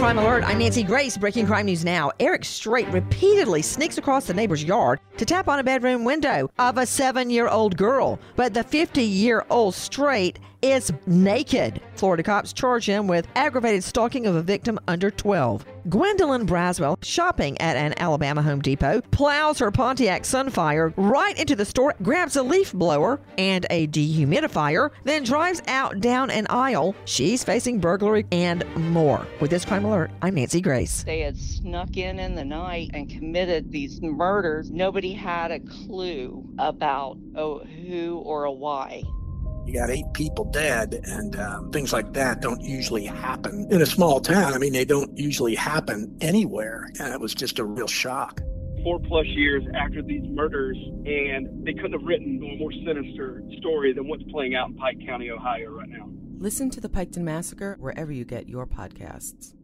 Crime Alert, I'm Nancy Grace. Breaking crime news now. Eric Strait repeatedly sneaks across the neighbor's yard to tap on a bedroom window of a 7-year-old girl. But the 50-year-old Strait is naked. Florida cops charge him with aggravated stalking of a victim under 12. Gwendolyn Braswell, shopping at an Alabama Home Depot, plows her Pontiac Sunfire right into the store, grabs a leaf blower and a dehumidifier, then drives out down an aisle. She's facing burglary and more. With this Crime Alert, I'm Nancy Grace. They had snuck in the night and committed these murders. Nobody had a clue about who or a why. You got 8 people dead, and things like that don't usually happen in a small town. I mean, they don't usually happen anywhere, and it was just a real shock. 4+ years after these murders, and they couldn't have written a more sinister story than what's playing out in Pike County, Ohio right now. Listen to the Piketon Massacre wherever you get your podcasts.